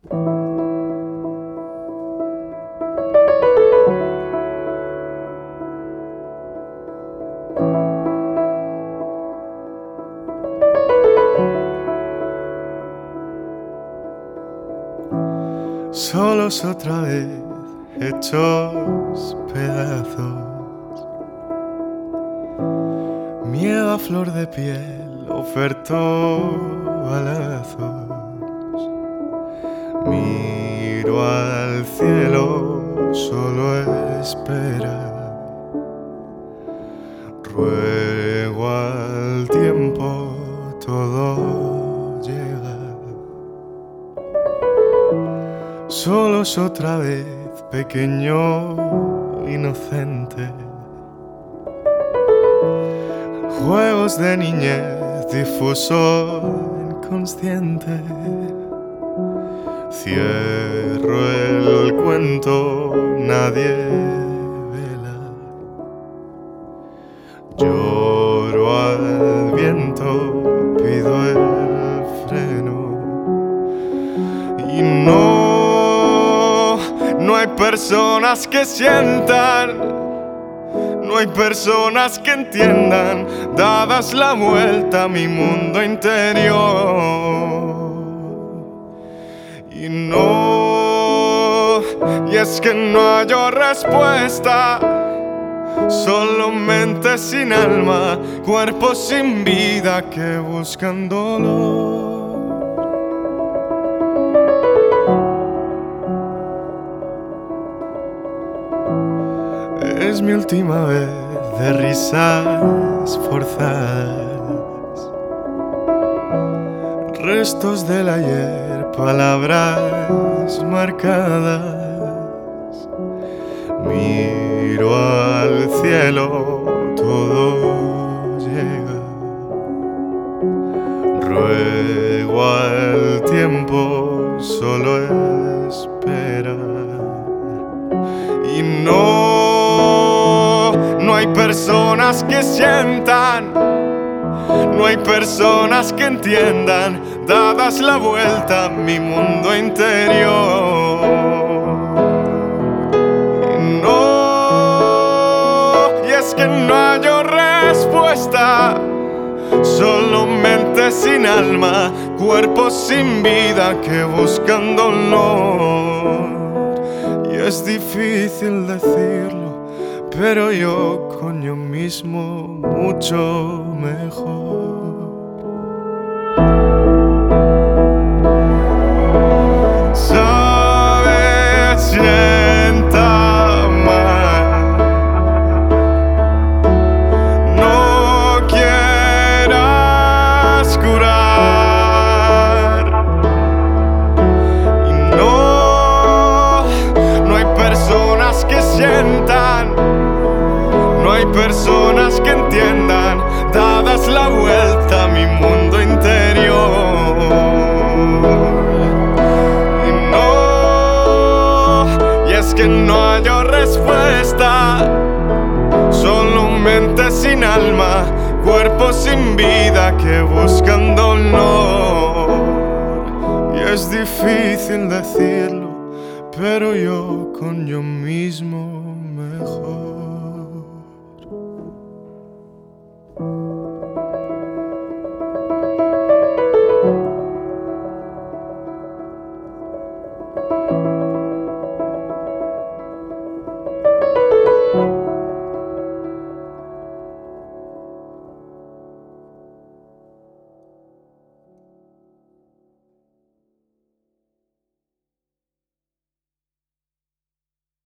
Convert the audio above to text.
Solos otra vez, hechos pedazos. Miedo a flor de piel, ofertó balazos. Miro al cielo, solo espera. Ruego al tiempo, todo llega. Solos otra vez, pequeño, inocente. Juegos de niñez, difuso, inconsciente. Cierro el cuento, nadie vela. Lloro al viento, pido el freno. Y no hay personas que sientan, no hay personas que entiendan, dadas la vuelta a mi mundo interior. Y es que no hallo respuesta, solo mente sin alma, cuerpos sin vida que buscan dolor. Es mi última vez de risas forzadas, restos del ayer, palabras marcadas. Miro al cielo, todo llega. Ruego al tiempo, solo espera. Y no hay personas que sientan, no hay personas que entiendan, dadas la vuelta a mi mundo interior. Y es que no hallo respuesta, solo mente sin alma, cuerpos sin vida que buscan dolor. Y es difícil decirlo, pero yo con yo mismo mucho mejor. Sabes, sienta mal, no quieras curar. Y no hay personas que sientan, no hay personas que entiendan, dadas la vuelta a mi mundo interior. Y es que no hallo respuesta, solo mente sin alma, cuerpo sin vida que buscan dolor. Y es difícil decirlo, pero yo con yo mismo mejor.